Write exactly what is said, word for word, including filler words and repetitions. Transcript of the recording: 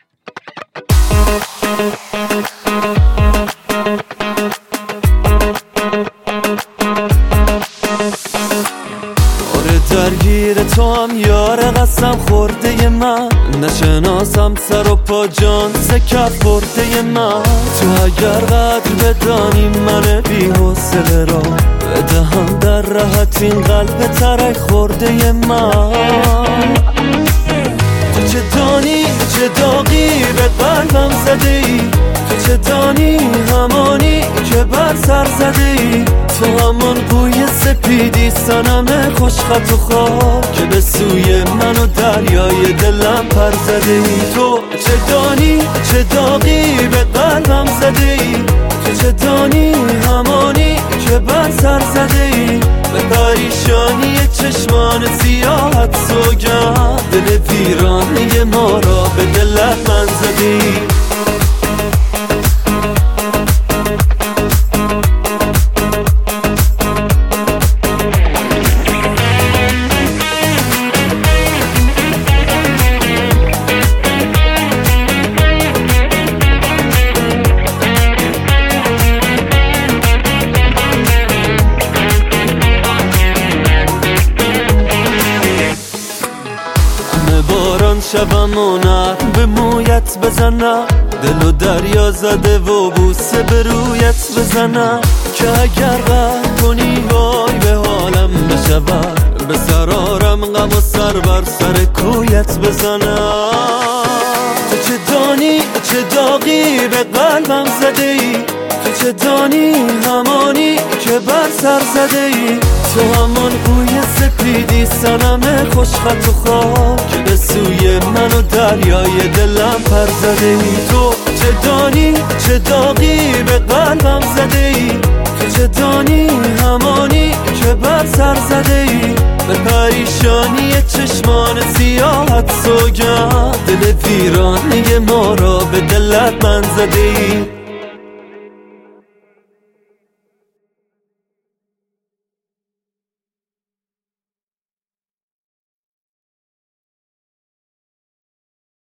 درگیر تو هم یار قسم خورده من، نشناسم سر و پا جان سکت برده من. تو اگر قدر بدانی من بی حوصله را، بدهم در راحت این قلب ترک خورده من. تو چه دانی چه داغی به قلبم زده ای، تو چه دانی همانی که بر سر زده ای. تو همون بوی سپیدی صنم خوشخط و خواه که به سوی من و دریای دلم پر زده ای. تو چه دانی چه داغی به قلبم زده ای، تو چه دانی همانی که بر سر زده ای. به پریشانی چشمان سیاحت سوگند، دل ویرانه ما را به دلت من زده ای. باران شبم و نرم به مویت بزنم، دل و دریا زده و بوسه به رویت بزنم. که اگر قهر کنی وای به حالم بشود، به سرارم غم و سر بر سر کویت بزنم. تو چه دانی چه داغی به قلبم زده ای، تو چه دانی همانی که بر سر زده ای. تو همان بوی سپیدی صنم خوشخط و خواه که به سوی من و دریای دلم پر زده ای. تو چه دانی چه داغی به قلبم زده ای، تو چه دانی همانی که بر سر زده ای. به پریشانی چشمان سیاحت سوگند، دل ویرانه ما را به دلت من زده ای.